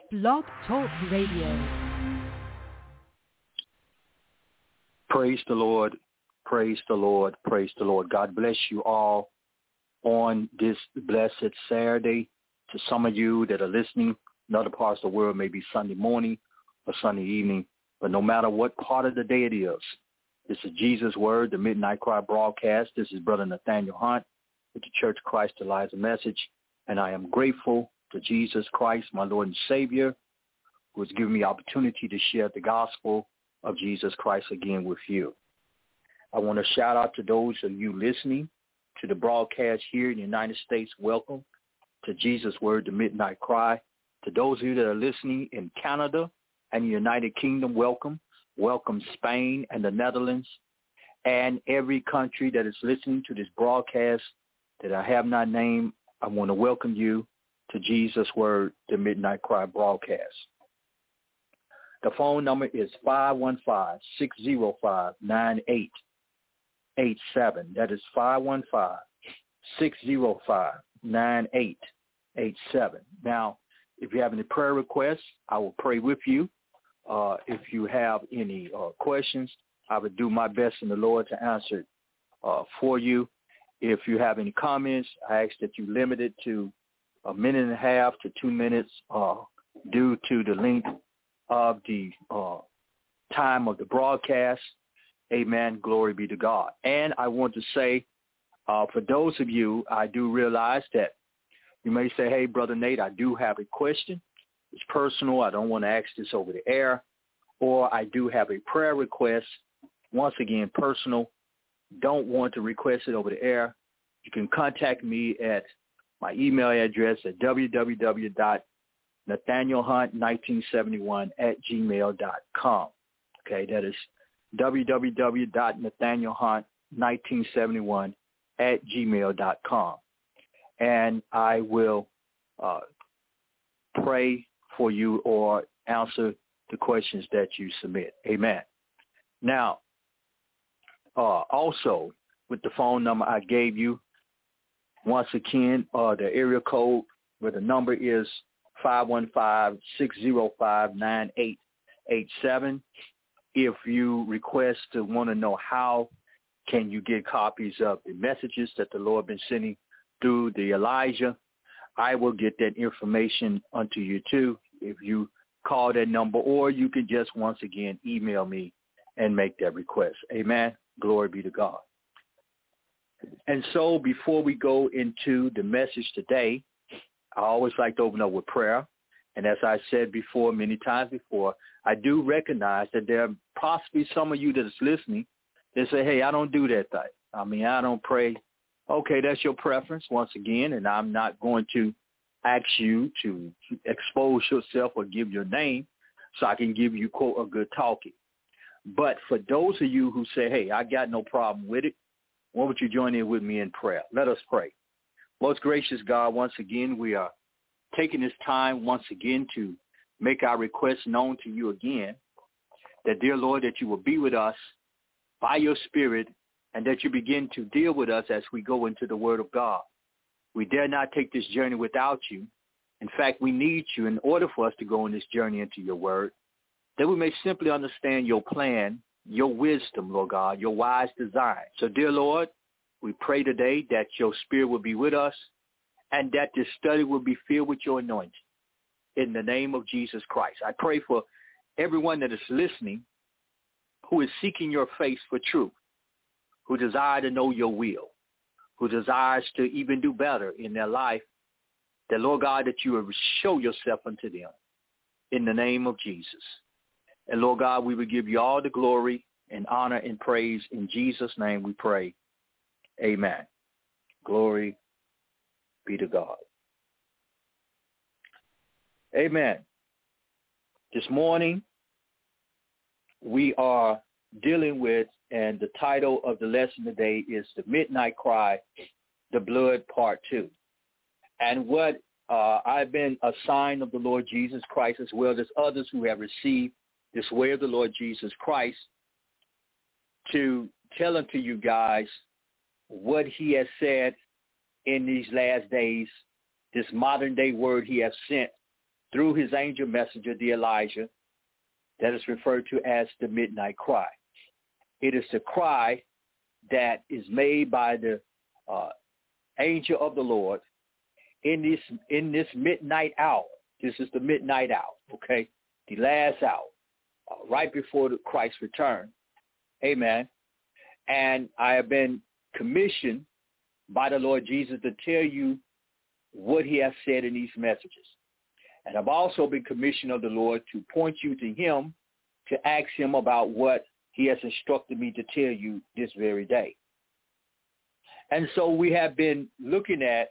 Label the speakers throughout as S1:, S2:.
S1: Blog Talk Radio.
S2: Praise the Lord. Praise the Lord. Praise the Lord. God bless you all on this blessed Saturday. To some of you that are listening in other parts of the world, maybe Sunday morning or Sunday evening, but no matter what part of the day it is, this is Jesus Word, the Midnight Cry broadcast. This is Brother Nathaniel Hunt with the Church of Christ Eliza Message, and I am grateful to Jesus Christ, my Lord and Savior, who has given me opportunity to share the gospel of Jesus Christ again with you. I want to shout out to those of you listening to the broadcast here in the United States. Welcome to Jesus Word, the Midnight Cry. To those of you that are listening in Canada and the United Kingdom, welcome. Welcome Spain and the Netherlands and every country that is listening to this broadcast that I have not named. I want to welcome you to Jesus Word, the Midnight Cry broadcast. The phone number is 515-605-9887. That is 515-605-9887. Now, if you have any prayer requests, I will pray with you. If you have any questions, I will do my best in the Lord to answer for you. If you have any comments, I ask that you limit it to a minute and a half to 2 minutes due to the length of the time of the broadcast. Amen. Glory be to God. And I want to say, for those of you, I do realize that you may say, hey, Brother Nate, I do have a question. It's personal. I don't want to ask this over the air. Or I do have a prayer request. Once again, personal. Don't want to request it over the air. You can contact me at my email address at www.nathanielhunt1971@gmail.com. Okay, that is www.nathanielhunt1971@gmail.com. And I will pray for you or answer the questions that you submit. Amen. Now, also, with the phone number I gave you, once again, the area code where the number is 515-605-9887. If you request to want to know how can you get copies of the messages that the Lord been sending through the Elijah, I will get that information unto you too if you call that number, or you can just once again email me and make that request. Amen. Glory be to God. And so before we go into the message today, I always like to open up with prayer. And as I said before, many times before, I do recognize that there are possibly some of you that is listening that say, hey, I don't do that thing. I mean, I don't pray. Okay, that's your preference once again, and I'm not going to ask you to expose yourself or give your name so I can give you, quote, a good talking. But for those of you who say, hey, I got no problem with it, why don't you join in with me in prayer? Let us pray. Most gracious God, once again, we are taking this time once again to make our requests known to you again, that, dear Lord, that you will be with us by your Spirit and that you begin to deal with us as we go into the Word of God. We dare not take this journey without you. In fact, we need you in order for us to go on this journey into your Word, that we may simply understand your plan, your wisdom, Lord God, your wise design. So, dear Lord, we pray today that your Spirit will be with us and that this study will be filled with your anointing. In the name of Jesus Christ, I pray for everyone that is listening who is seeking your face for truth, who desire to know your will, who desires to even do better in their life, that, Lord God, that you will show yourself unto them in the name of Jesus. And, Lord God, we will give you all the glory and honor and praise. In Jesus' name we pray. Amen. Glory be to God. Amen. This morning we are dealing with, and the title of the lesson today is The Midnight Cry, the Blood Part 2. And what I've been assigned of the Lord Jesus Christ, as well as others who have received this way of the Lord Jesus Christ, to tell unto you guys what he has said in these last days, this modern day word he has sent through his angel messenger, the Elijah, that is referred to as the midnight cry. It is the cry that is made by the angel of the Lord in this midnight hour. This is the midnight hour, okay? The last hour, right before Christ's return. Amen. And I have been commissioned by the Lord Jesus to tell you what he has said in these messages. And I've also been commissioned of the Lord to point you to him, to ask him about what he has instructed me to tell you this very day. And so we have been looking at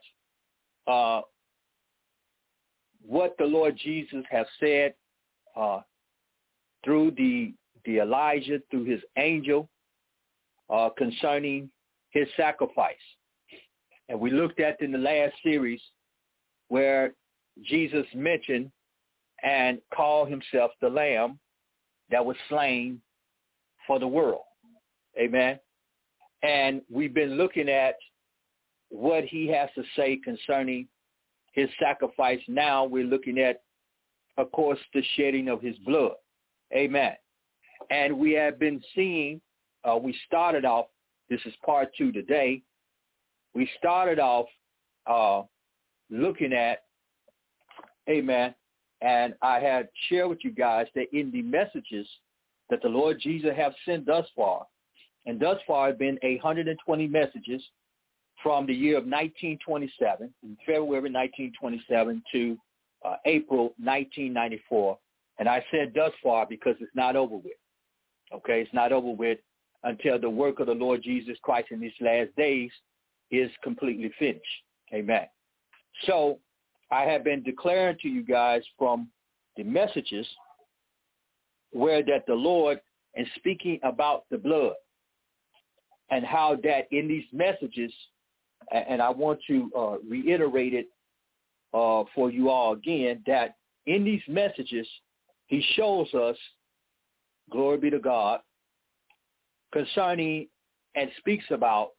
S2: what the Lord Jesus has said through the Elijah, through his angel, concerning his sacrifice. And we looked at in the last series where Jesus mentioned and called himself the Lamb that was slain for the world. Amen. And we've been looking at what he has to say concerning his sacrifice. Now we're looking at, of course, the shedding of his blood. Amen. And we have been seeing, we started off, this is part 2 today, we started off looking at, amen, and I had shared with you guys that in the messages that the Lord Jesus have sent thus far, and thus far have been 120 messages from the year of 1927, in February 1927 to April 1994. And I said thus far because it's not over with. Okay, it's not over with until the work of the Lord Jesus Christ in these last days is completely finished. Amen. So I have been declaring to you guys from the messages where that the Lord, and speaking about the blood, and how that in these messages, and I want to reiterate it for you all again, that in these messages, he shows us, glory be to God, concerning and speaks about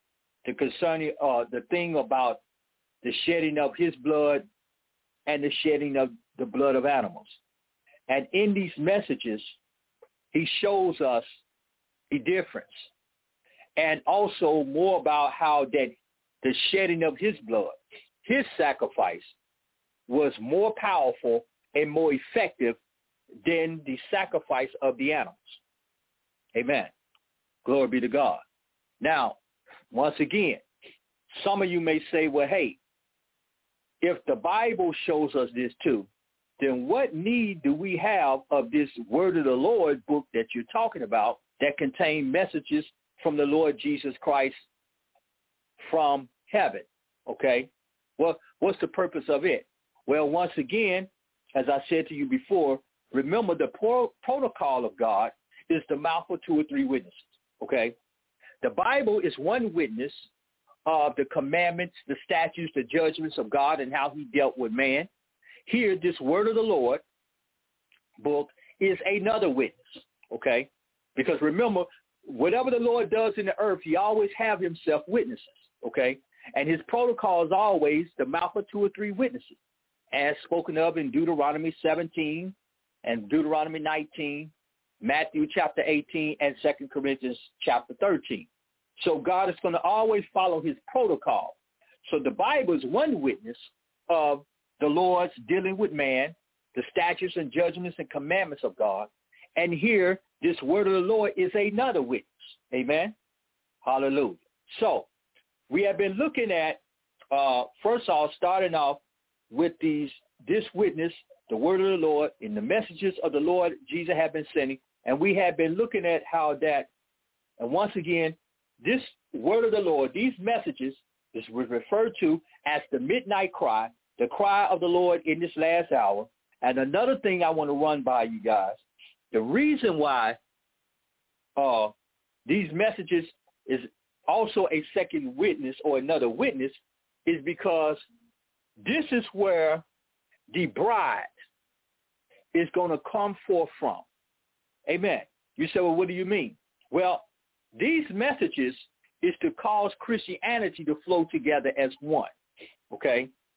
S2: the thing about the shedding of his blood and the shedding of the blood of animals. And in these messages, he shows us the difference. And also more about how that the shedding of his blood, his sacrifice, was more powerful and more effective than the sacrifice of the animals. Amen. Glory be to God. Now, once again, some of you may say, well, hey, if the Bible shows us this too, then what need do we have of this Word of the Lord book that you're talking about that contain messages from the Lord Jesus Christ from heaven? Okay. Well, what's the purpose of it? Well, once again, as I said to you before, remember the protocol of God is the mouth of 2 or 3 witnesses. Okay. The Bible is one witness of the commandments, the statutes, the judgments of God and how he dealt with man. Here, this Word of the Lord book is another witness. Okay. Because remember, whatever the Lord does in the earth, he always have himself witnesses, okay? And his protocol is always the mouth of 2 or 3 witnesses, as spoken of in Deuteronomy 17 and Deuteronomy 19, Matthew chapter 18, and 2 Corinthians chapter 13. So God is going to always follow his protocol. So the Bible is one witness of the Lord's dealing with man, the statutes and judgments and commandments of God. And here, this Word of the Lord is another witness. Amen. Hallelujah. So we have been looking at, first off, starting off with this witness, the Word of the Lord, in the messages of the Lord Jesus have been sending. And we have been looking at how that, and once again, this Word of the Lord, these messages is referred to as the midnight cry, the cry of the Lord in this last hour. And another thing I want to run by you guys, the reason why these messages is also a second witness or another witness is because this is where the bride is going to come forth from. Amen. You say, well, what do you mean? Well, these messages is to cause Christianity to flow together as one. Okay?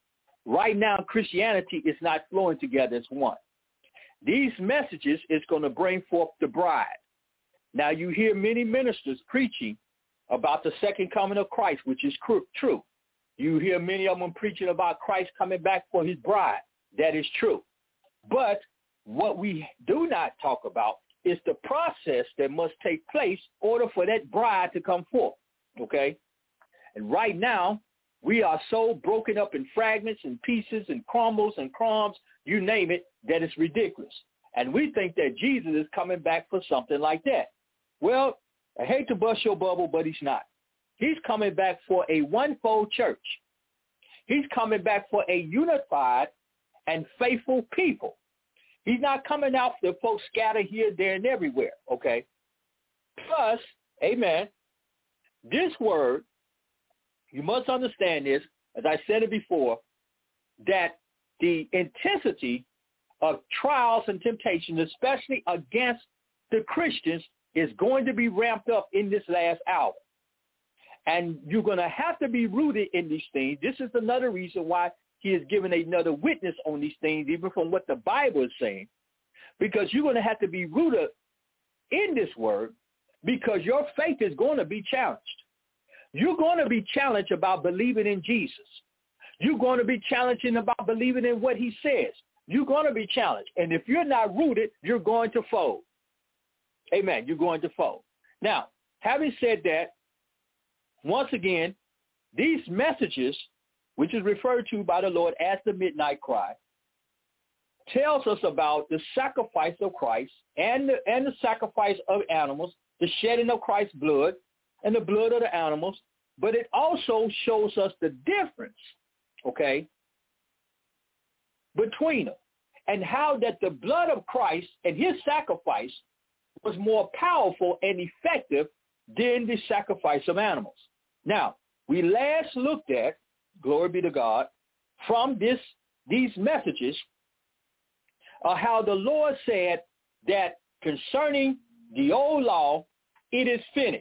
S2: right now Christianity is not flowing together as one. These messages is going to bring forth the bride. Now you hear many ministers preaching about the second coming of Christ, which is true. You hear many of them preaching about Christ coming back for his bride. That is true. But what we do not talk about is the process that must take place in order for that bride to come forth, okay? And right now, we are so broken up in fragments and pieces and crumbles and crumbs, you name it, that it's ridiculous. And we think that Jesus is coming back for something like that. Well, I hate to bust your bubble, but he's not. He's coming back for a one-fold church. He's coming back for a unified and faithful people. He's not coming out for folks scattered here, there, and everywhere, okay? Plus, amen, this word, you must understand this, as I said it before, that the intensity of trials and temptations, especially against the Christians, is going to be ramped up in this last hour. And you're going to have to be rooted in these things. This is another reason why he has given another witness on these things, even from what the Bible is saying, because you're going to have to be rooted in this word, because your faith is going to be challenged. You're going to be challenged about believing in Jesus. You're going to be challenging about believing in what he says. You're going to be challenged. And if you're not rooted, you're going to fold. Amen. You're going to fold. Now, having said that, once again, these messages, which is referred to by the Lord as the midnight cry, tells us about the sacrifice of Christ and the sacrifice of animals, the shedding of Christ's blood and the blood of the animals, but it also shows us the difference, okay, between them, and how that the blood of Christ and his sacrifice was more powerful and effective than the sacrifice of animals. Now, we last looked at, glory be to God, from these messages, how the Lord said that concerning the old law, it is finished.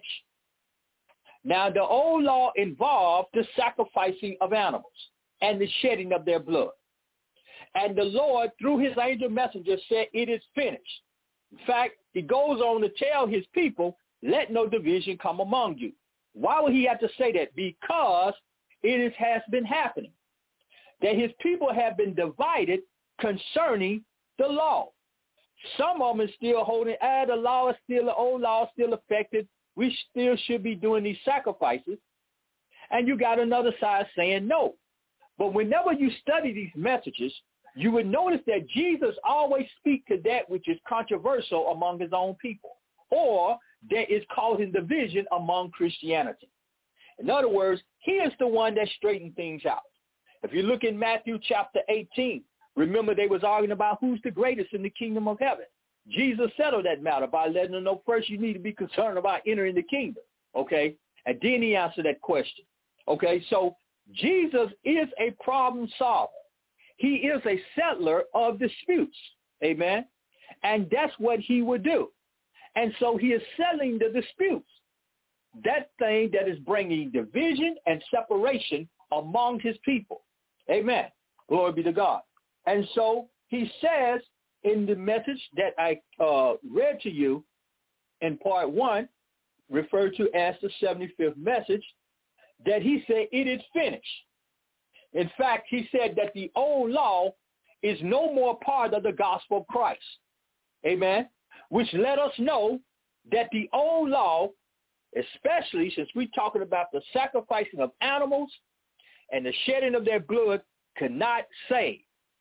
S2: Now, the old law involved the sacrificing of animals and the shedding of their blood. And the Lord, through his angel messenger, said, it is finished. In fact, he goes on to tell his people, let no division come among you. Why would he have to say that? Because has been happening, that his people have been divided concerning the law. Some of them are still holding, the law is still, the old law is still effective. We still should be doing these sacrifices. And you got another side saying no. But whenever you study these messages, you would notice that Jesus always speaks to that which is controversial among his own people, or that is causing division among Christianity. In other words, he is the one that straightened things out. If you look in Matthew chapter 18, remember they was arguing about who's the greatest in the kingdom of heaven. Jesus settled that matter by letting them know first you need to be concerned about entering the kingdom, okay? And then he answered that question, okay? So Jesus is a problem solver. He is a settler of disputes, amen? And that's what he would do. And so he is settling the disputes, that thing that is bringing division and separation among his people, amen? Glory be to God. And so he says in the message that I read to you in part 1, referred to as the 75th message, that he said it is finished. In fact, he said that the old law is no more part of the gospel of Christ, amen, which let us know that the old law, especially since we're talking about the sacrificing of animals and the shedding of their blood, cannot save.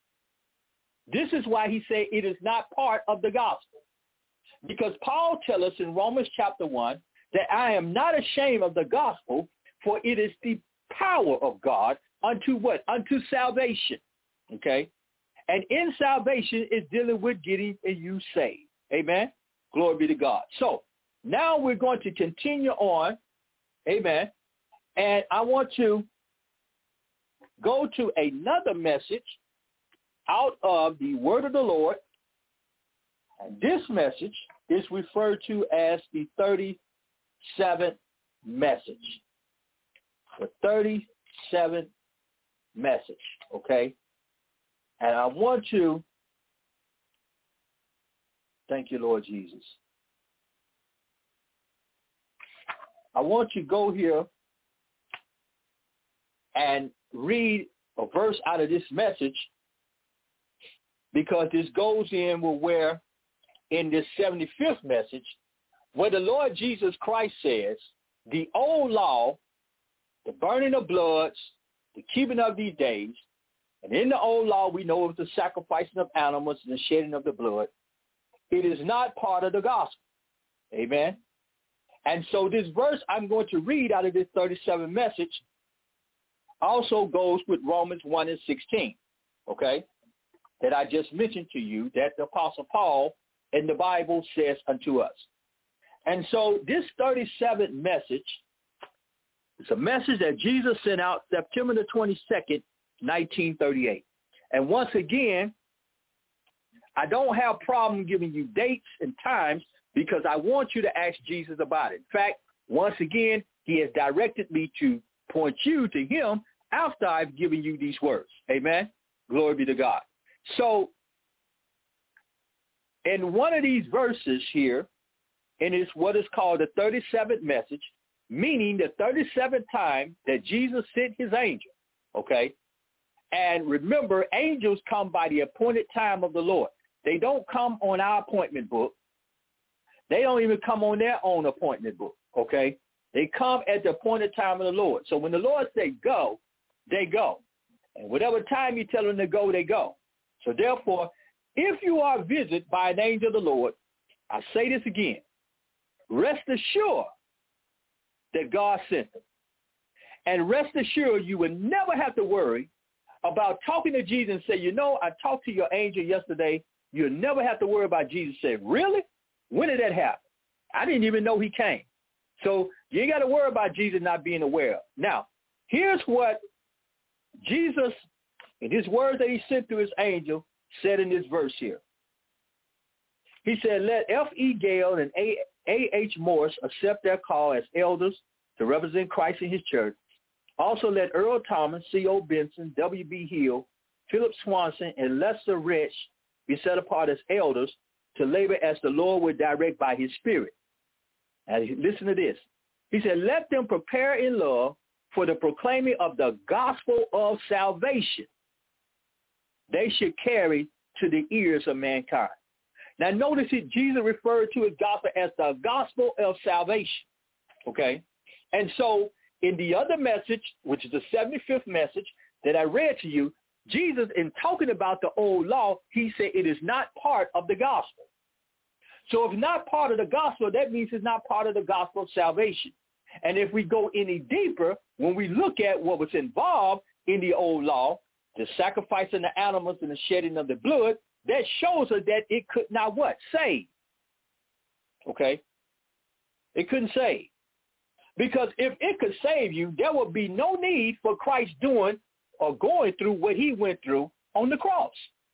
S2: This is why he said it is not part of the gospel. Because Paul tells us in Romans chapter 1 that I am not ashamed of the gospel, for it is the power of God unto what? Unto salvation. Okay? And in salvation is dealing with getting you saved. Amen? Glory be to God. So now we're going to continue on. Amen. And I want to go to another message out of the word of the Lord. And this message is referred to as the 37th message. The 37th message. okay? And I want to, thank you, Lord Jesus. I want you to go here and read a verse out of this message, because this goes in with where in this 75th message, where the Lord Jesus Christ says, the old law, the burning of bloods, the keeping of these days, and in the old law we know of the sacrificing of animals and the shedding of the blood, it is not part of the gospel. Amen. And so this verse I'm going to read out of this 37th message also goes with Romans 1 and 16, okay, that I just mentioned to you that the Apostle Paul in the Bible says unto us. And so this 37th message is a message that Jesus sent out September the 22nd, 1938. And once again, I don't have a problem giving you dates and times because I want you to ask Jesus about it. In fact, once again, he has directed me to point you to him after I've given you these words. Amen? Glory be to God. So in one of these verses here, and it's what is called the 37th message, meaning the 37th time that Jesus sent his angel, okay? And remember, angels come by the appointed time of the Lord. They don't come on our appointment book. They don't even come on their own appointment book, okay? They come at the appointed time of the Lord. So when the Lord say go, they go. And whatever time you tell them to go, they go. So therefore, if you are visited by an angel of the Lord, I say this again, rest assured that God sent them. And rest assured you will never have to worry about talking to Jesus and say, you know, I talked to your angel yesterday. You'll never have to worry about Jesus saying, really? When did that happen? I didn't even know he came. So you ain't got to worry about Jesus not being aware of. Now, here's what Jesus, in his words that he sent to his angel, said in this verse here. He said, let F.E. Gale and A.H. Morris accept their call as elders to represent Christ in his church. Also let Earl Thomas, C.O. Benson, W.B. Hill, Philip Swanson, and Lester Rich be set apart as elders to labor as the Lord would direct by his Spirit. And listen to this. He said, let them prepare in love for the proclaiming of the gospel of salvation they should carry to the ears of mankind. Now notice that Jesus referred to his gospel as the gospel of salvation, okay? And so in the other message, which is the 75th message that I read to you, Jesus, in talking about the old law, he said it is not part of the gospel. So if not part of the gospel, that means it's not part of the gospel of salvation. And if we go any deeper, when we look at what was involved in the old law, the sacrificing the animals and the shedding of the blood, that shows us that it could not what? Save. Okay? It couldn't save. Because if it could save you, there would be no need for Christ doing or going through what he went through on the cross.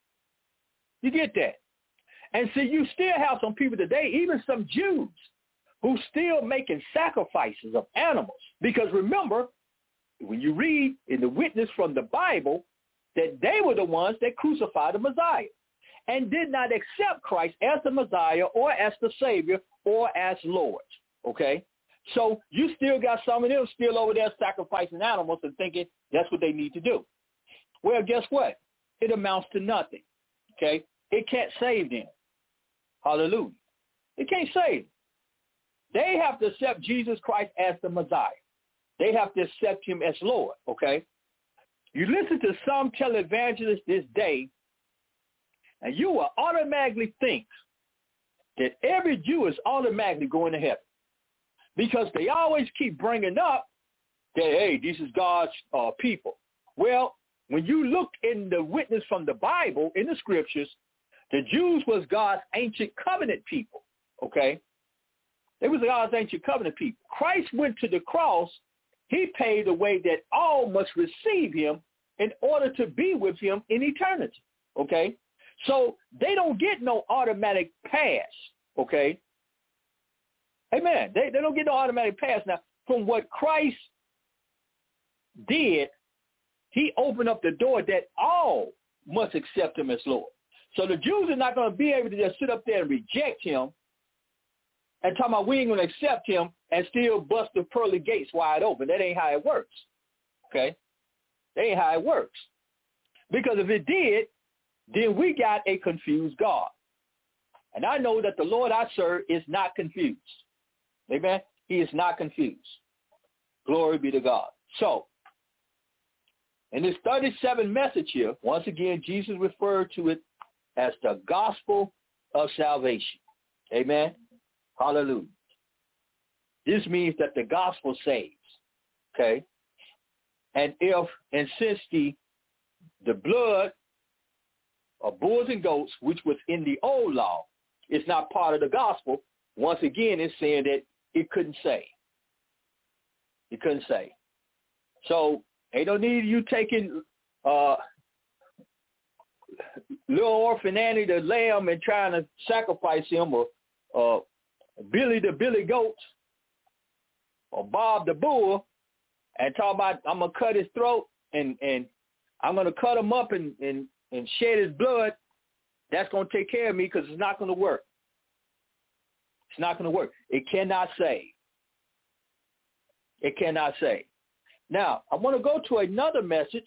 S2: You get that? And see, you still have some people today, even some Jews, who still making sacrifices of animals. Because remember, when you read in the witness from the Bible, that they were the ones that crucified the Messiah and did not accept Christ as the Messiah or as the Savior or as Lord, okay? So you still got some of them still over there sacrificing animals and thinking that's what they need to do. Well, guess what? It amounts to nothing, okay? It can't save them. Hallelujah. It can't save them. They have to accept Jesus Christ as the Messiah. They have to accept him as Lord, okay? You listen to some televangelists this day, and you will automatically think that every Jew is automatically going to heaven because they always keep bringing up that, hey, this is God's people. Well, when you look in the witness from the Bible, in the scriptures, the Jews was God's ancient covenant people, okay? They was God's ancient covenant people. Christ went to the cross. He paid the way that all must receive him in order to be with him in eternity, okay? So they don't get no automatic pass, okay? Amen. They don't get no automatic pass. Now, from what Christ did he opened up the door that all must accept him as Lord. So the Jews are not going to be able to just sit up there and reject him and talk about we ain't going to accept him and still bust the pearly gates wide open. That ain't how it works. Okay? That ain't how it works. Because if it did, then we got a confused God. And I know that the Lord I serve is not confused. Amen? He is not confused. Glory be to God. So, in this 37 message here, once again, Jesus referred to it as the gospel of salvation. Amen? Hallelujah. This means that the gospel saves. Okay? And since the blood of bulls and goats, which was in the old law, is not part of the gospel, once again, it's saying that it couldn't save. It couldn't save. So, ain't no need you taking little orphan Annie the lamb and trying to sacrifice him, or Billy the billy goat, or Bob the bull, and talk about I'm going to cut his throat and I'm going to cut him up and shed his blood. That's going to take care of me, because it's not going to work. It's not going to work. It cannot save. It cannot save. Now, I want to go to another message.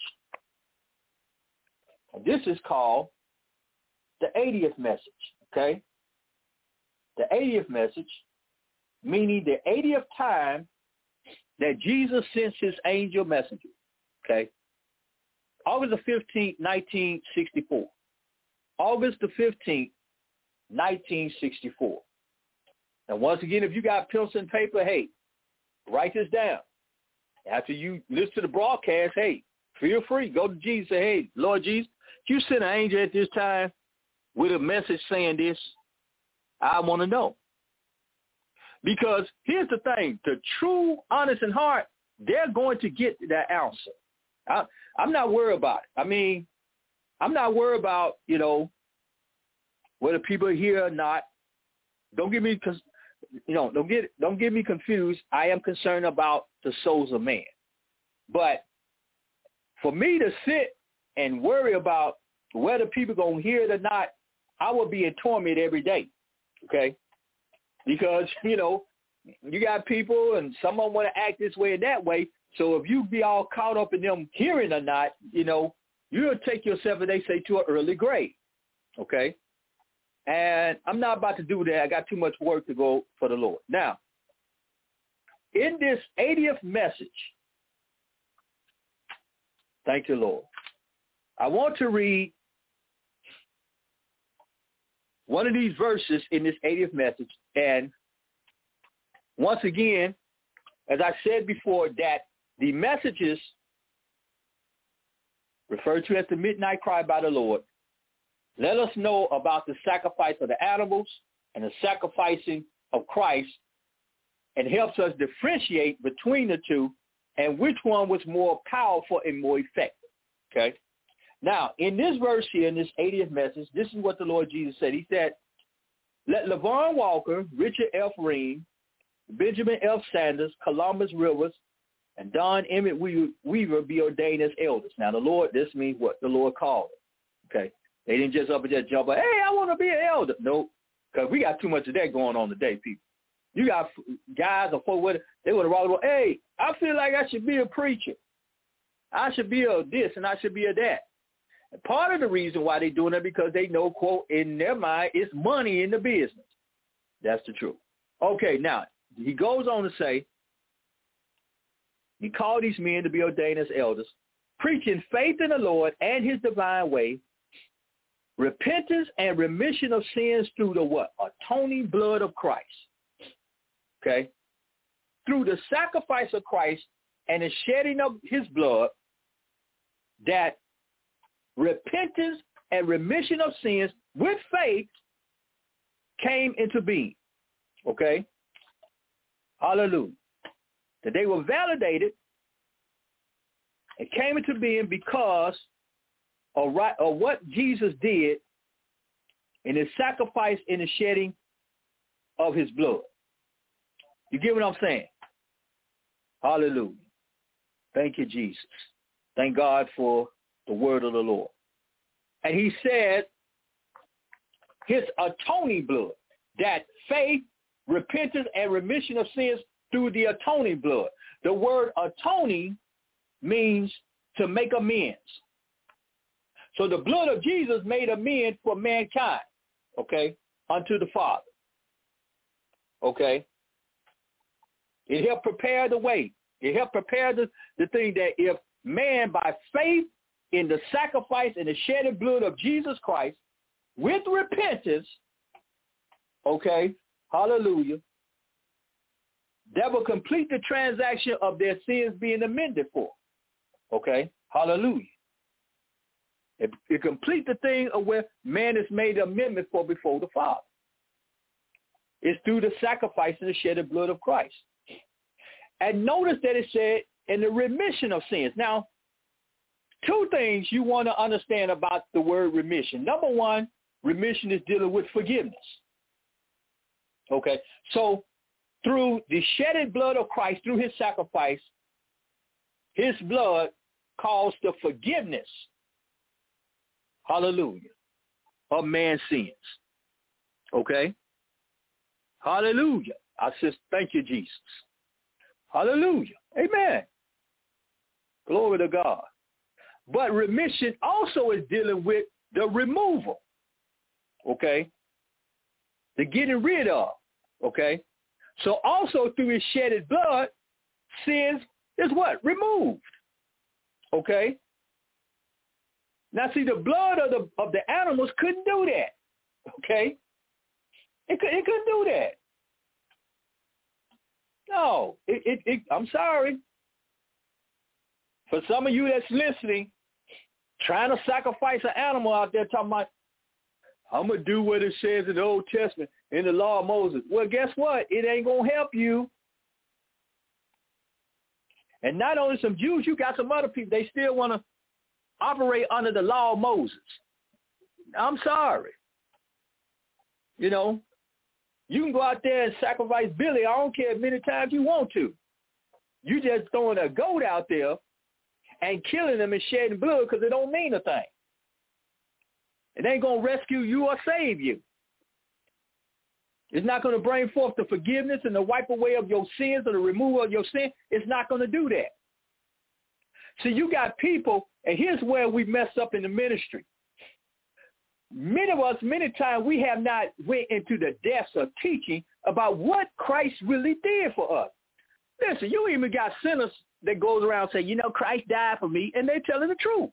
S2: This is called the 80th message, okay? The 80th message, meaning the 80th time that Jesus sends his angel messenger, okay? August the 15th, 1964. August the 15th, 1964. And once again, if you got pencil and paper, hey, write this down. After you listen to the broadcast, hey, feel free. Go to Jesus and say, hey, Lord Jesus, you send an angel at this time with a message saying this. I want to know. Because here's the thing. The true, honest in heart, they're going to get that answer. I'm not worried about it. I mean, I'm not worried about, whether people are here or not. Don't get me don't get me confused. I am concerned about the souls of man. But for me to sit and worry about whether people going to hear it or not, I will be in torment every day, okay? Because, you got people and some of them want to act this way and that way. So if you be all caught up in them hearing or not, you'll take yourself, as they say, to an early grave, okay? And I'm not about to do that. I got too much work to go for the Lord. Now, in this 80th message, thank you, Lord, I want to read one of these verses in this 80th message. And once again, as I said before, that the messages referred to as the midnight cry by the Lord let us know about the sacrifice of the animals and the sacrificing of Christ, and helps us differentiate between the two and which one was more powerful and more effective. Okay? Now, in this verse here, in this 80th message, this is what the Lord Jesus said. He said, let LaVon Walker, Richard F. Ream, Benjamin F. Sanders, Columbus Rivers, and Don Emmett Weaver be ordained as elders. Now, the Lord, this means what the Lord called it. Okay? They didn't just up and just jump up, hey, I want to be an elder. No, because we got too much of that going on today, people. You got guys or folks, they would have rather, hey, I feel like I should be a preacher. I should be a this and I should be a that. And part of the reason why they're doing that because they know, quote, in their mind, it's money in the business. That's the truth. Okay, now, he goes on to say, he called these men to be ordained as elders, preaching faith in the Lord and his divine way, repentance and remission of sins through the what? Atoning blood of Christ. Okay? Through the sacrifice of Christ and the shedding of his blood, that repentance and remission of sins with faith came into being. Okay? Hallelujah. That they were validated and came into being because of what Jesus did in his sacrifice in the shedding of his blood. You get what I'm saying? Hallelujah. Thank you, Jesus. Thank God for the word of the Lord. And he said his atoning blood, that faith, repentance, and remission of sins through the atoning blood. The word atoning means to make amends. So the blood of Jesus made amends for mankind, okay, unto the Father. Okay? It helped prepare the way. It helped prepare the thing that if man, by faith in the sacrifice and the shedded blood of Jesus Christ, with repentance, okay, hallelujah, that will complete the transaction of their sins being amended for. Okay, hallelujah. It complete the thing of where man is made amendment for before the Father. It's through the sacrifice and the shedded blood of Christ. And notice that it said in the remission of sins. Now, two things you want to understand about the word remission. Number one, remission is dealing with forgiveness. Okay, so through the shedded blood of Christ, through his sacrifice, his blood caused the forgiveness, hallelujah, of man's sins. Okay? Hallelujah. I said, thank you, Jesus. Hallelujah. Amen. Glory to God. But remission also is dealing with the removal. Okay? The getting rid of. Okay? So also through his shedded blood, sins is what? Removed. Okay? Now see, the blood of the animals couldn't do that. Okay? It couldn't do that. No. I'm sorry. For some of you that's listening, trying to sacrifice an animal out there talking about, I'm going to do what it says in the Old Testament, in the law of Moses. Well, guess what? It ain't going to help you. And not only some Jews, you got some other people, they still want to operate under the law of Moses. I'm sorry. You know, you can go out there and sacrifice Billy, I don't care how many times you want to. You just throwing a goat out there and killing them and shedding blood because it don't mean a thing. It ain't going to rescue you or save you. It's not going to bring forth the forgiveness and the wipe away of your sins or the removal of your sin. It's not going to do that. So you got people, and here's where we mess up in the ministry. Many of us, many times, we have not went into the depths of teaching about what Christ really did for us. Listen, you even got sinners that goes around saying, you know, Christ died for me, and they're telling the truth.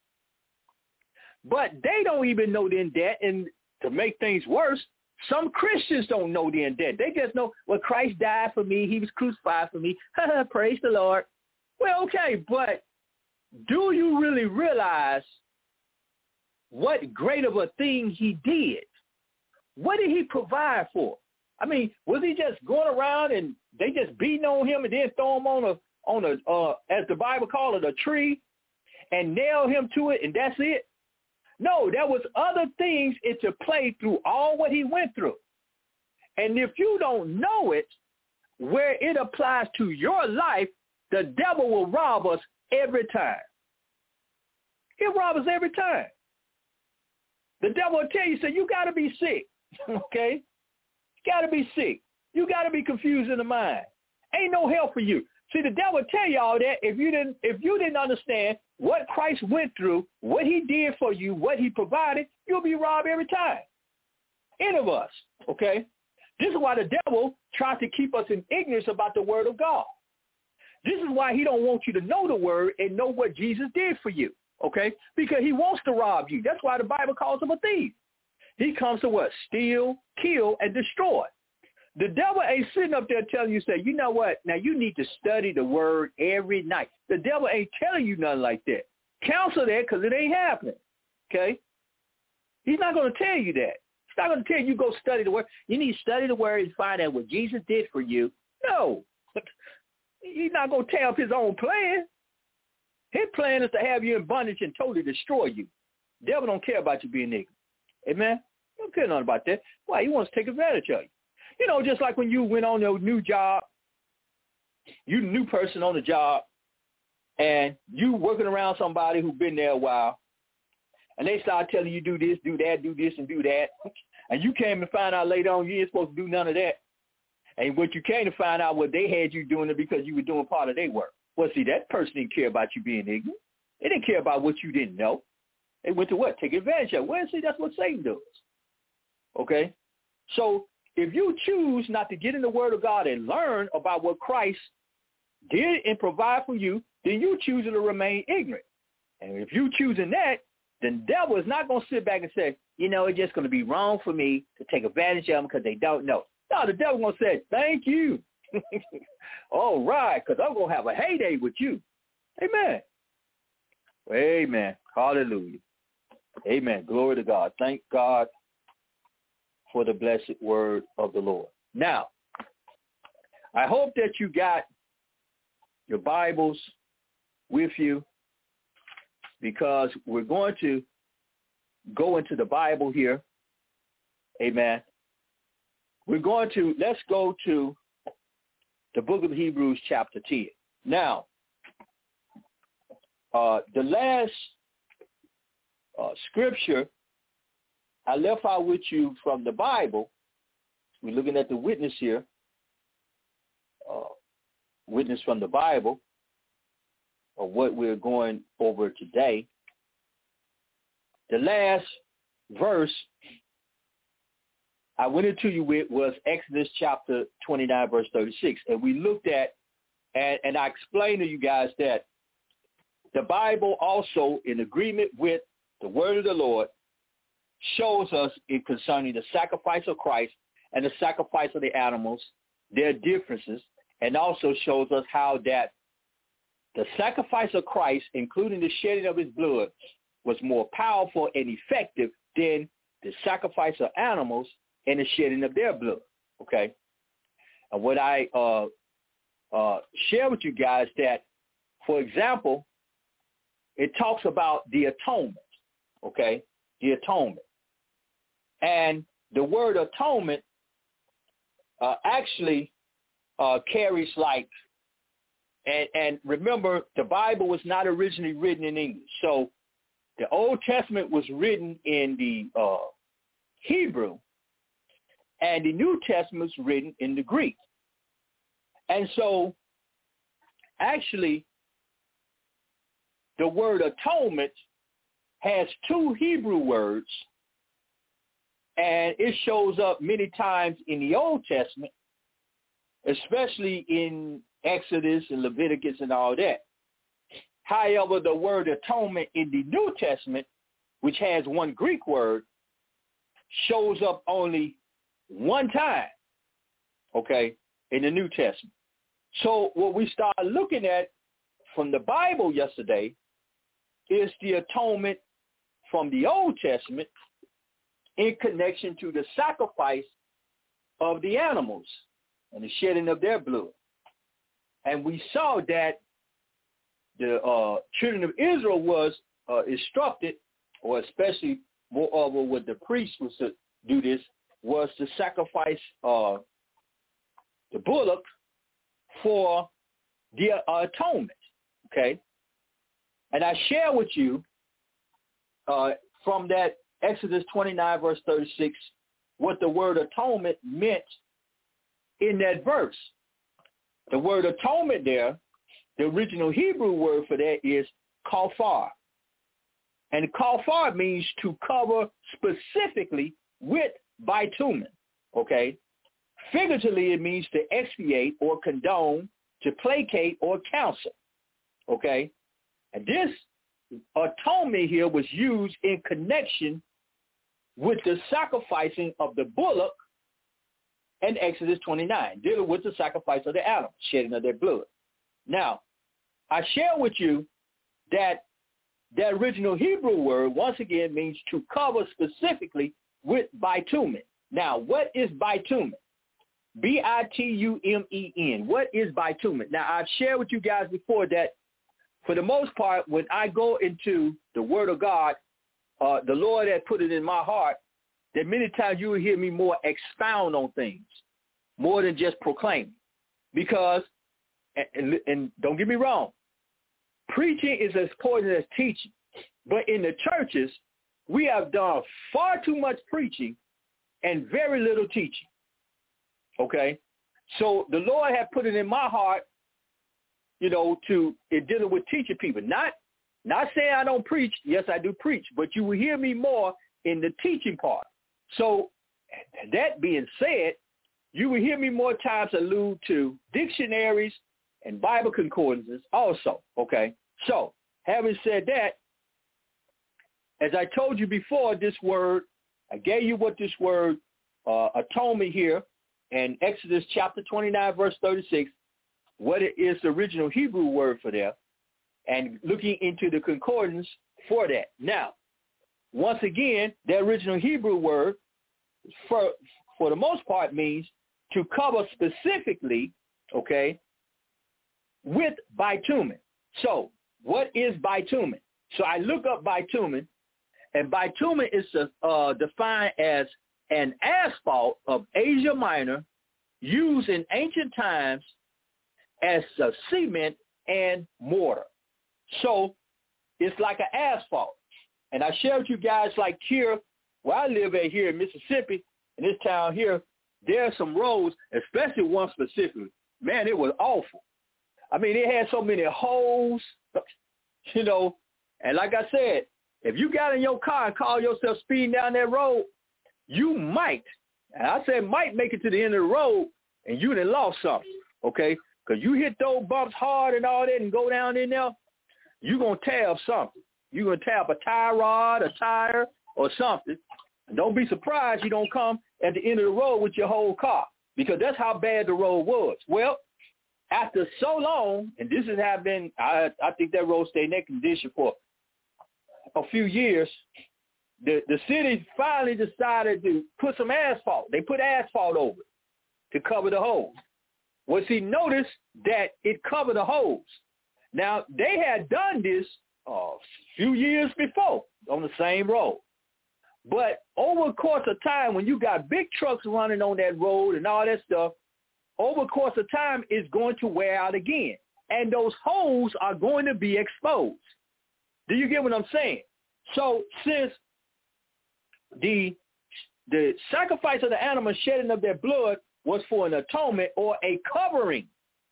S2: But they don't even know they're in debt, and to make things worse, some Christians don't know they're in debt. They just know, well, Christ died for me. He was crucified for me. Praise the Lord. Well, okay, but do you really realize what great of a thing he did? What did he provide for? I mean, was he just going around and they just beating on him and then throw him on a as the Bible calls it, a tree and nail him to it and that's it? No, there was other things into play through all what he went through. And if you don't know it, where it applies to your life, the devil will rob us every time. He'll rob us every time. The devil will tell you, say, you got to be sick, okay? You got to be sick. You got to be confused in the mind. Ain't no help for you. See, the devil will tell you all that if you didn't understand what Christ went through, what he did for you, what he provided, you'll be robbed every time. Any of us, okay? This is why the devil tries to keep us in ignorance about the word of God. This is why he don't want you to know the word and know what Jesus did for you, okay? Because he wants to rob you. That's why the Bible calls him a thief. He comes to what? Steal, kill, and destroy. The devil ain't sitting up there telling you, say, you know what, now you need to study the word every night. The devil ain't telling you nothing like that. Counsel that because it ain't happening, okay? He's not going to tell you that. He's not going to tell you go study the word. You need to study the word and find out what Jesus did for you. No. He's not going to tear up his own plan. His plan is to have you in bondage and totally destroy you. The devil don't care about you being ignorant. Amen? He don't care nothing about that. Why? He wants to take advantage of you. You know, just like when you went on your new job, you the new person on the job, and you working around somebody who's been there a while, and they start telling you do this, do that, do this, and do that, and you came to find out later on you ain't supposed to do none of that. And what you came to find out, what they had you doing it because you were doing part of their work. Well, see, that person didn't care about you being ignorant. They didn't care about what you didn't know. They went to what? Take advantage of it. Well, see, that's what Satan does. Okay? So if you choose not to get in the Word of God and learn about what Christ did and provide for you, then you choose to remain ignorant. And if you choosing that, then the devil is not going to sit back and say, you know, it's just going to be wrong for me to take advantage of them because they don't know. No, the devil's going to say, thank you. All right, because I'm going to have a heyday with you. Amen. Amen. Hallelujah. Amen. Glory to God. Thank God for the blessed word of the Lord. Now, I hope that you got your Bibles with you, because we're going to go into the Bible here. Amen. Let's go to the book of Hebrews chapter 10. Now, the last scripture I left out with you from the Bible, we're looking at the witness here, witness from the Bible, of what we're going over today. The last verse I went into you with was Exodus chapter 29, verse 36. And we looked at, and I explained to you guys that the Bible also, in agreement with the word of the Lord, shows us in concerning the sacrifice of Christ and the sacrifice of the animals, their differences, and also shows us how that the sacrifice of Christ, including the shedding of his blood, was more powerful and effective than the sacrifice of animals and the shedding of their blood. Okay? And what I share with you guys that, for example, it talks about the atonement. Okay? The atonement. And the word atonement actually carries like, and remember, the Bible was not originally written in English. So the Old Testament was written in the Hebrew, and the New Testament was written in the Greek. And so actually, the word atonement has two Hebrew words, and it shows up many times in the Old Testament, especially in Exodus and Leviticus and all that. However, the word atonement in the New Testament, which has one Greek word, shows up only one time, okay, in the New Testament. So what we started looking at from the Bible yesterday is the atonement from the Old Testament in connection to the sacrifice of the animals and the shedding of their blood. And we saw that the children of Israel was instructed, or especially moreover what the priest was to do this, was to sacrifice the bullock for the atonement, okay? And I share with you from that Exodus 29, verse 36, what the word atonement meant in that verse. The word atonement there, the original Hebrew word for that is kafar. And kafar means to cover specifically with bitumen, okay? Figuratively, it means to expiate or condone, to placate or counsel, okay? And this atonement here was used in connection with the sacrificing of the bullock in Exodus 29, dealing with the sacrifice of the animals, shedding of their blood. Now, I share with you that the original Hebrew word, once again, means to cover specifically with bitumen. Now, what is bitumen? B-I-T-U-M-E-N. What is bitumen? Now, I've shared with you guys before that, for the most part, when I go into the Word of God, the Lord had put it in my heart that many times you will hear me more expound on things, more than just proclaim. Because, and don't get me wrong, preaching is as important as teaching. But in the churches, we have done far too much preaching and very little teaching. Okay? So the Lord had put it in my heart, in dealing with teaching people. Not saying I don't preach. Yes, I do preach. But you will hear me more in the teaching part. So that being said, you will hear me more times allude to dictionaries and Bible concordances also. Okay? So having said that, as I told you before, this word, I gave you what this word atonement here in Exodus chapter 29, verse 36, what it is the original Hebrew word for that, and looking into the concordance for that. Now, once again, the original Hebrew word for the most part means to cover specifically, okay, with bitumen. So what is bitumen? So I look up bitumen, and bitumen is defined as an asphalt of Asia Minor used in ancient times as a cement and mortar. So it's like an asphalt. And I shared with you guys, like here, where I live at here in Mississippi, in this town here, there are some roads, especially one specifically. Man, it was awful. I mean, it had so many holes, and like I said, if you got in your car and call yourself speeding down that road, you might, and I said might, make it to the end of the road, and you done lost something, okay? Because you hit those bumps hard and all that and go down in there, you're going to tab something. You're going to tab a tie rod, a tire, or something. And don't be surprised you don't come at the end of the road with your whole car, because that's how bad the road was. Well, after so long, and this has been, I think that road stayed in that condition for a few years, the city finally decided to put some asphalt. They put asphalt over it to cover the holes. Well, see, notice that it covered the holes. Now, they had done this a few years before on the same road. But over the course of time, when you got big trucks running on that road and all that stuff, over the course of time, it's going to wear out again. And those holes are going to be exposed. Do you get what I'm saying? So since the sacrifice of the animal, shedding of their blood, was for an atonement or a covering.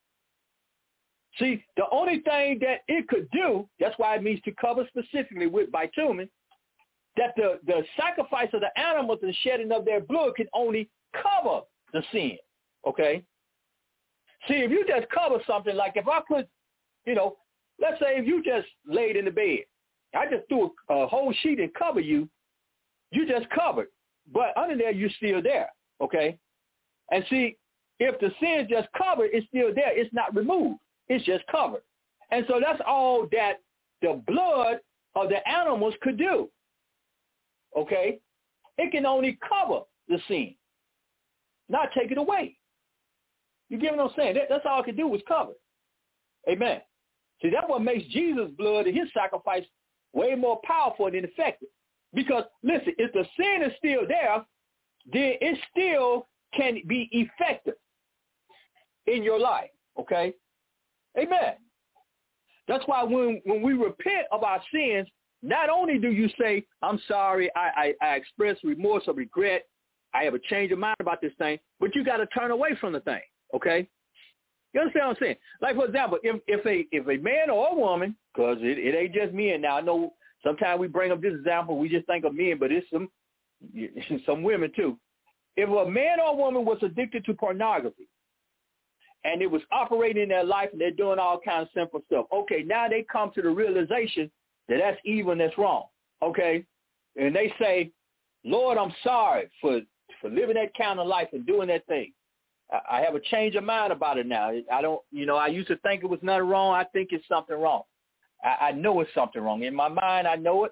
S2: See, the only thing that it could do, that's why it means to cover specifically with bitumen, that the sacrifice of the animals and shedding of their blood can only cover the sin, okay? See, if you just cover something, like if I put, let's say if you just laid in the bed, I just threw a whole sheet and cover you, you just covered. But under there, you're still there, okay? And see, if the sin just covered, it's still there. It's not removed. It's just covered. And so that's all that the blood of the animals could do, okay? It can only cover the sin, not take it away. You get what I'm saying? That's all it could do was cover. Amen. See, that's what makes Jesus' blood and his sacrifice way more powerful and effective. Because, listen, if the sin is still there, then it still can be effective in your life, okay? Amen. That's why when we repent of our sins, not only do you say, I'm sorry, I express remorse or regret, I have a change of mind about this thing, but you got to turn away from the thing, okay? You understand what I'm saying? Like, for example, if a man or a woman, because it ain't just men now, I know sometimes we bring up this example, we just think of men, but it's some women too. If a man or a woman was addicted to pornography and it was operating in their life and they're doing all kinds of sinful stuff, okay, now they come to the realization that that's evil and that's wrong, okay? And they say, Lord, I'm sorry for living that kind of life and doing that thing. I have a change of mind about it now. I don't, I used to think it was nothing wrong. I think it's something wrong. I know it's something wrong. In my mind, I know it.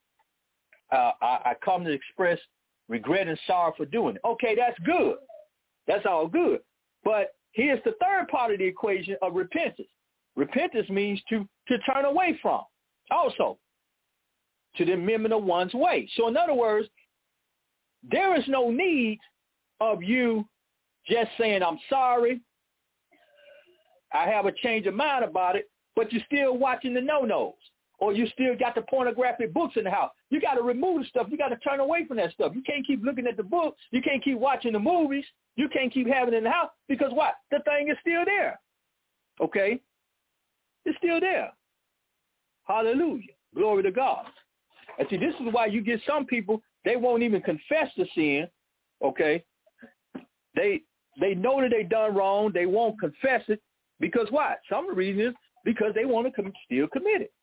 S2: I come to express regret and sorrow for doing it. Okay, that's good. That's all good. But here's the third part of the equation of repentance. Repentance means to turn away from, also, to the amendment of one's way. So in other words, there is no need of you just saying, I'm sorry, I have a change of mind about it, but you're still watching the no-nos, or you still got the pornographic books in the house. You got to remove the stuff. You got to turn away from that stuff. You can't keep looking at the books. You can't keep watching the movies. You can't keep having it in the house because what? The thing is still there. Okay? It's still there. Hallelujah. Glory to God. And see, this is why you get some people, they won't even confess the sin. Okay? They know that they done wrong. They won't confess it because why? Some of the reason is because they want to still commit it.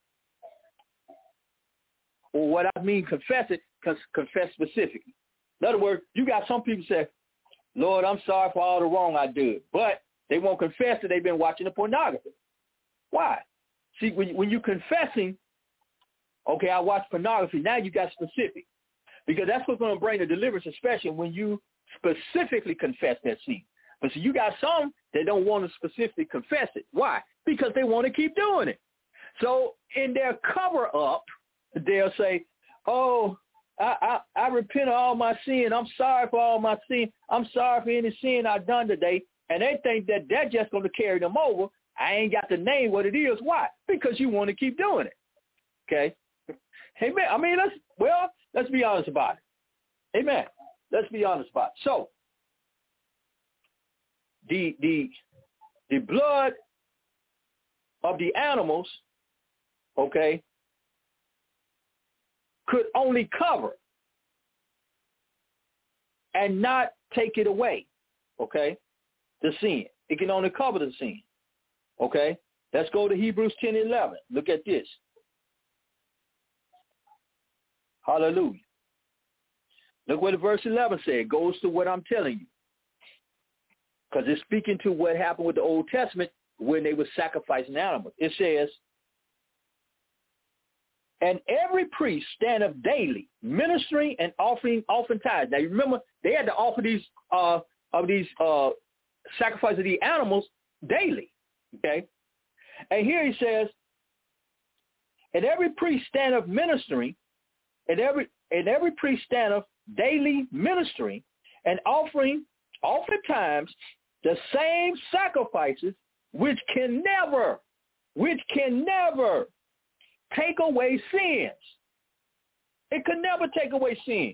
S2: Or what I mean confess it, confess specifically. In other words, you got some people say, Lord, I'm sorry for all the wrong I did. But they won't confess that they've been watching the pornography. Why? See, when you're confessing, okay, I watch pornography, now you got specific. Because that's what's going to bring the deliverance, especially when you specifically confess that sin. But see, you got some that don't want to specifically confess it. Why? Because they want to keep doing it. So in their cover-up, they'll say, oh, I repent of all my sin. I'm sorry for all my sin. I'm sorry for any sin I've done today. And they think that that's just going to carry them over. I ain't got to name what it is. Why? Because you want to keep doing it. Okay? Amen. I mean, let's be honest about it. Amen. Let's be honest about it. So, the blood of the animals, okay, could only cover and not take it away, okay, the sin. It can only cover the sin, okay? Let's go to Hebrews 10:11. Look at this. Hallelujah. Look what verse 11 says. It goes to what I'm telling you. Because it's speaking to what happened with the Old Testament when they were sacrificing animals. It says, and every priest standeth daily, ministering and offering tithes. Now, you remember, they had to offer these sacrifices of the animals daily, okay? And here he says, and every priest standeth ministering, and every priest standeth daily ministering and offering oftentimes the same sacrifices which can never take away sins. It could never take away sin.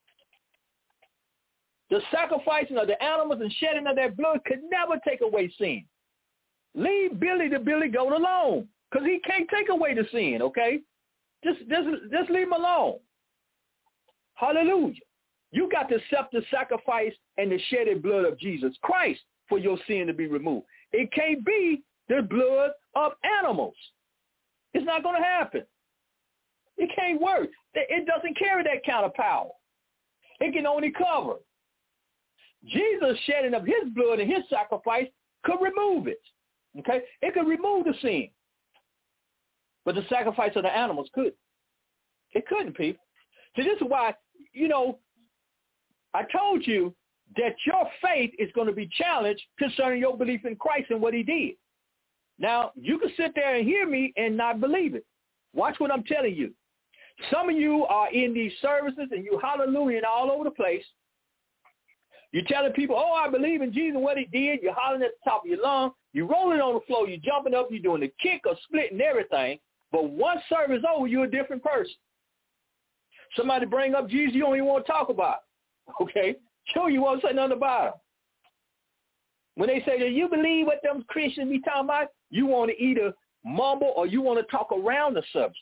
S2: The sacrificing of the animals and shedding of their blood could never take away sin. Leave Billy the Billy Goat alone, because he can't take away the sin, okay? Just leave him alone. Hallelujah. You got to accept the sacrifice and the shedded blood of Jesus Christ for your sin to be removed. It can't be the blood of animals. It's not going to happen. It can't work. It doesn't carry that kind of power. It can only cover. Jesus shedding of his blood and his sacrifice could remove it. Okay? It could remove the sin. But the sacrifice of the animals couldn't. It couldn't, people. So this is why, I told you that your faith is going to be challenged concerning your belief in Christ and what he did. Now, you can sit there and hear me and not believe it. Watch what I'm telling you. Some of you are in these services and you hallelujah all over the place. You're telling people, oh, I believe in Jesus and what he did. You're hollering at the top of your lungs. You're rolling on the floor. You're jumping up. You're doing the kick or split and everything. But once service over, you're a different person. Somebody bring up Jesus, you don't even want to talk about it. Okay? Sure, you won't say nothing about him. When they say that you believe what them Christians be talking about, you want to either mumble or you want to talk around the subject.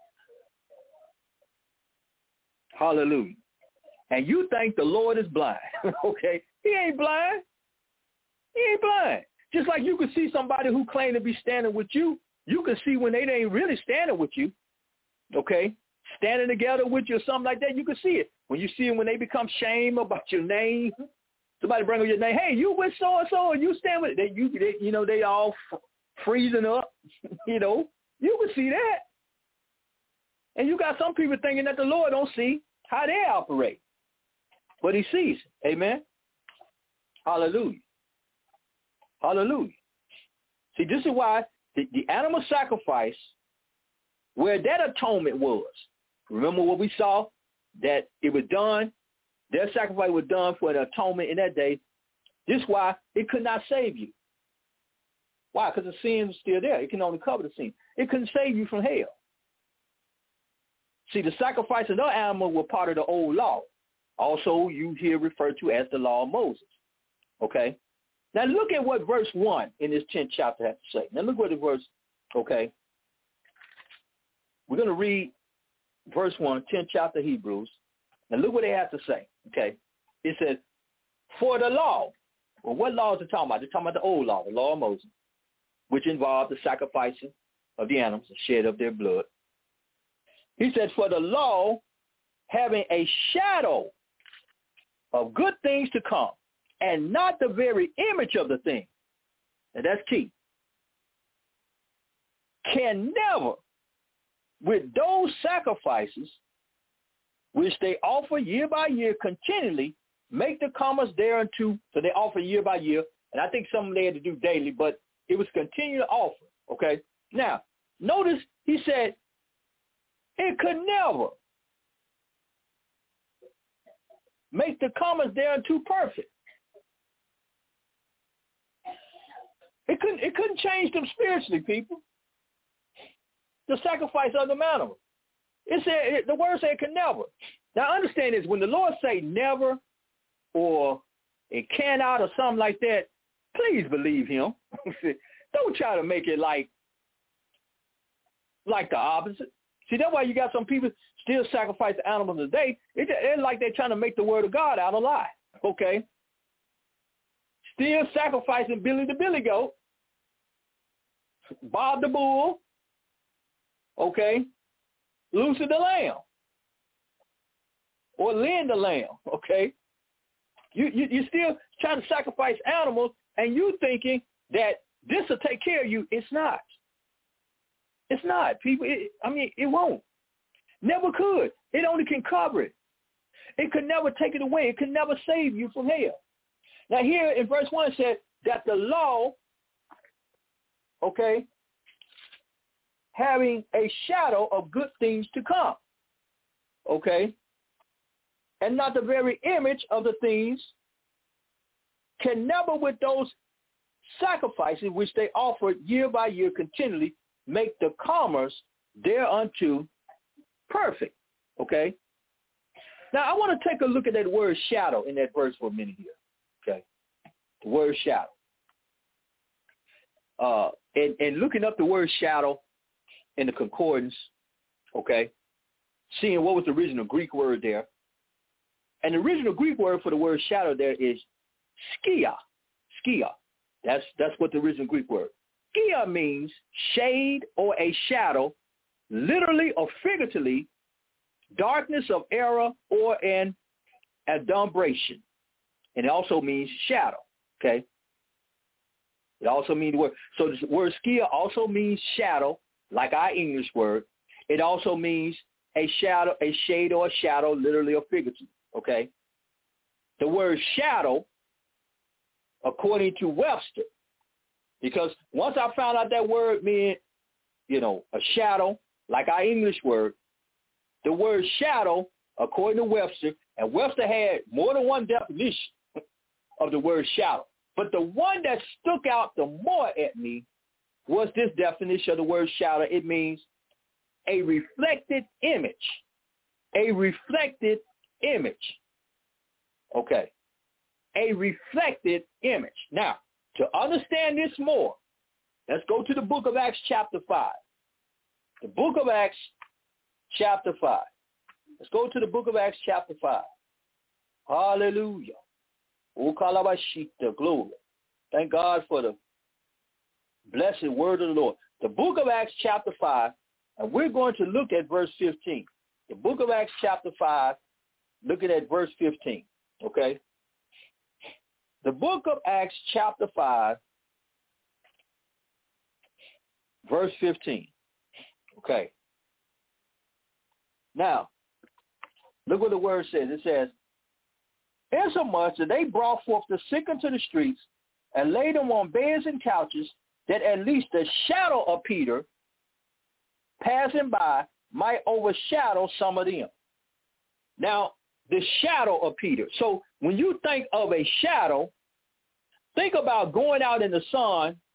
S2: Hallelujah. And you think the Lord is blind. Okay? He ain't blind. He ain't blind. Just like you can see somebody who claim to be standing with you, you can see when they ain't really standing with you. Okay? Standing together with you or something like that, you can see it. When you see them when they become shame about your name, somebody bring up your name, hey, you with so-and-so, and you stand with it. They all freezing up. You can see that. And you got some people thinking that the Lord don't see how they operate. But he sees it. Amen? Hallelujah. Hallelujah. See, this is why the animal sacrifice, where that atonement was, remember what we saw? That it was done, their sacrifice was done for the atonement in that day. This is why it could not save you. Why? Because the sin is still there. It can only cover the sin. It couldn't save you from hell. See, the sacrifice of the animal were part of the old law. Also, you hear referred to as the law of Moses. Okay? Now look at what verse 1 in this 10th chapter has to say. Now look what the verse, okay? We're going to read verse 1, 10th chapter of Hebrews. Now look what they have to say, okay? It says, for the law. Well, what law is it talking about? They're talking about the old law, the law of Moses, which involved the sacrificing of the animals, the shed of their blood. He said, for the law having a shadow of good things to come, and not the very image of the thing, and that's key, can never, with those sacrifices, which they offer year by year continually, make the comers thereunto. So they offer year by year, and I think some of them they had to do daily, but it was continual offer, okay? Now, notice he said it could never make the comers thereunto perfect. It couldn't change them spiritually, people. The sacrifice of the animal. It said the word said it can never. Now understand this: when the Lord say never, or it cannot, or something like that, please believe Him. Don't try to make it like the opposite. See, that's why you got some people still sacrifice animals today. It's like they're trying to make the word of God out a lie. Okay. Still sacrificing Billy the Billy Goat, Bob the Bull, okay, Lucy the Lamb, or Lynn the Lamb, okay? You still trying to sacrifice animals, and you thinking that this will take care of you. It's not. It's not, people. It won't. Never could. It only can cover it. It could never take it away. It could never save you from hell. Now here in verse 1 it said that the law, okay, having a shadow of good things to come, okay, and not the very image of the things, can never with those sacrifices which they offered year by year continually make the comers thereunto perfect, okay? Now I want to take a look at that word shadow in that verse for a minute here. Okay, the word shadow. And looking up the word shadow in the concordance, okay, seeing what was the original Greek word there. And the original Greek word for the word shadow there is skia. Skia. That's what the original Greek word. Skia means shade or a shadow, literally or figuratively, darkness of error or an adumbration. And it also means shadow, okay? It also means the word. So the word skia also means shadow, like our English word. It also means a shadow, a shade or a shadow, literally or figuratively, okay? The word shadow, according to Webster, because once I found out that word meant, a shadow, like our English word, the word shadow, according to Webster, and Webster had more than one definition of the word shadow. But the one that stuck out the more at me was this definition of the word shadow. It means a reflected image. A reflected image. Okay. A reflected image. Now, to understand this more, let's go to the book of Acts chapter 5. The book of Acts chapter 5. Let's go to the book of Acts chapter 5. Hallelujah. O Kalabashita, glory. Thank God for the blessed word of the Lord. The book of Acts chapter 5, and we're going to look at verse 15. The book of Acts chapter 5, looking at verse 15, okay? The book of Acts chapter 5, verse 15, okay? Now, look what the word says. It says, insomuch that they brought forth the sick into the streets and laid them on beds and couches, that at least the shadow of Peter passing by might overshadow some of them. Now, the shadow of Peter. So when you think of a shadow, think about going out in the sun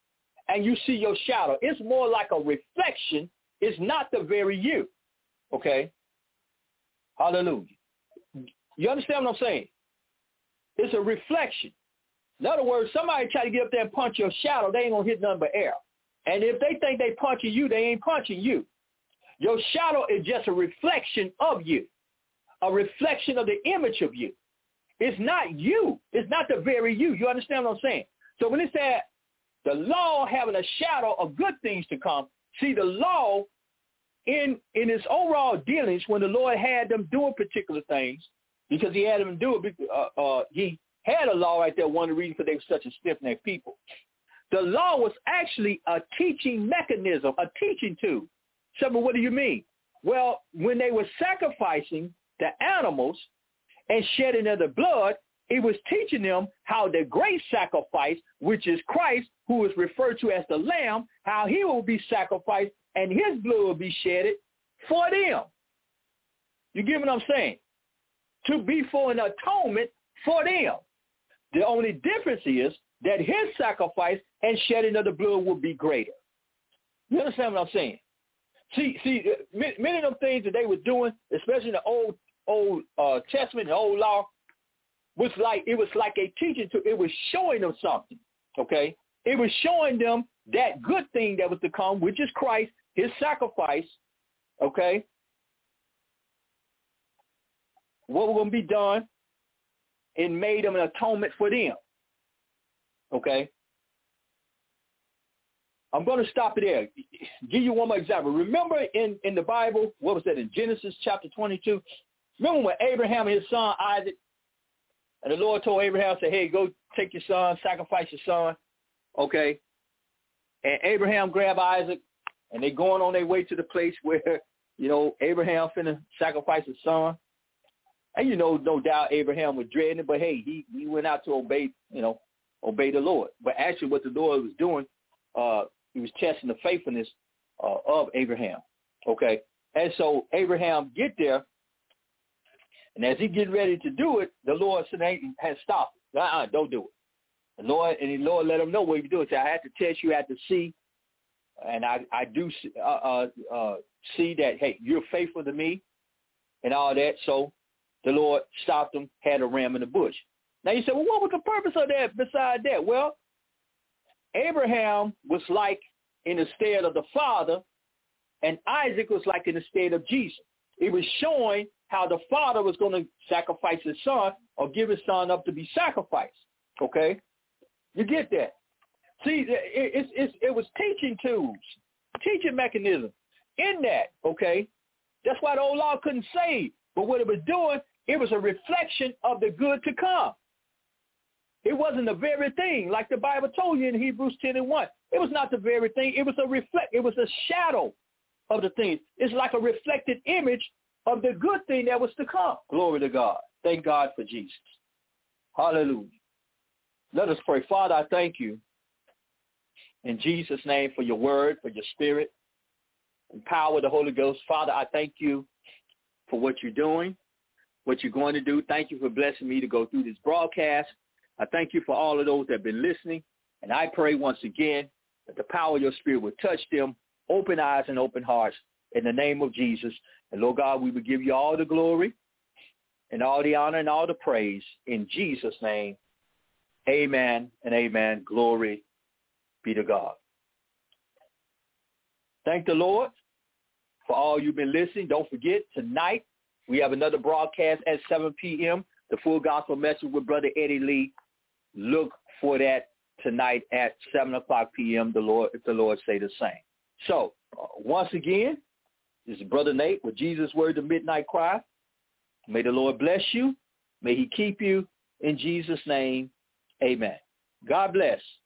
S2: and you see your shadow. It's more like a reflection. It's not the very you. Okay? Hallelujah. You understand what I'm saying? It's a reflection. In other words, somebody try to get up there and punch your shadow, they ain't going to hit nothing but air. And if they think they punching you, they ain't punching you. Your shadow is just a reflection of you, a reflection of the image of you. It's not you. It's not the very you. You understand what I'm saying? So when it said the law having a shadow of good things to come, see, the law in its overall dealings, when the Lord had them doing particular things, because he had them do it, he had a law right there, one of the reasons because they were such a stiff-necked people. The law was actually a teaching mechanism, a teaching tool. So, what do you mean? Well, when they were sacrificing the animals and shedding of the blood, it was teaching them how the great sacrifice, which is Christ, who is referred to as the Lamb, how he will be sacrificed and his blood will be shedded for them. You get what I'm saying? To be for an atonement for them. The only difference is that his sacrifice and shedding of the blood will be greater. You understand what I'm saying? See, many of them things that they were doing, especially in the Old Testament, the Old Law, it was like a teaching to. It was showing them something. Okay, it was showing them that good thing that was to come, which is Christ, his sacrifice. Okay, what was going to be done, and made them an atonement for them. Okay. I'm going to stop it there. Give you one more example. Remember in the Bible, what was that, in Genesis chapter 22? Remember when Abraham and his son Isaac, and the Lord told Abraham, say, hey, go take your son, sacrifice your son. Okay. And Abraham grabbed Isaac, and they going on their way to the place where, Abraham finna sacrifice his son. And, no doubt Abraham was dreading it, but hey, he went out to obey the Lord. But actually what the Lord was doing, he was testing the faithfulness of Abraham. Okay. And so Abraham get there, and as he get ready to do it, the Lord said, has stopped. Don't do it. The Lord let him know what he do. He said, I had to test you at the sea, and I do see that, hey, you're faithful to me and all that. So the Lord stopped him, had a ram in the bush. Now you say, well, what was the purpose of that beside that? Well, Abraham was like in the stead of the father, and Isaac was like in the stead of Jesus. It was showing how the father was going to sacrifice his son or give his son up to be sacrificed. Okay? You get that? See, it was teaching tools, teaching mechanism in that, okay? That's why the old law couldn't save. But what it was doing, it was a reflection of the good to come. It wasn't the very thing, like the Bible told you in Hebrews 10:1. It was not the very thing. It was it was a shadow of the thing. It's like a reflected image of the good thing that was to come. Glory to God. Thank God for Jesus. Hallelujah. Let us pray. Father, I thank you in Jesus' name for your word, for your spirit, and power of the Holy Ghost. Father, I thank you for what you're doing, what you're going to do. Thank you for blessing me to go through this broadcast. I thank you for all of those that have been listening. And I pray once again that the power of your spirit will touch them, open eyes and open hearts in the name of Jesus. And Lord God, we will give you all the glory and all the honor and all the praise in Jesus' name. Amen and amen. Glory be to God. Thank the Lord for all you've been listening. Don't forget, tonight we have another broadcast at 7 p.m., the Full Gospel Message with Brother Eddie Lee. Look for that tonight at 7 o'clock p.m., if the Lord say the same. So, once again, this is Brother Nate with Jesus' Word, the Midnight Cry. May the Lord bless you. May he keep you. In Jesus' name, amen. God bless.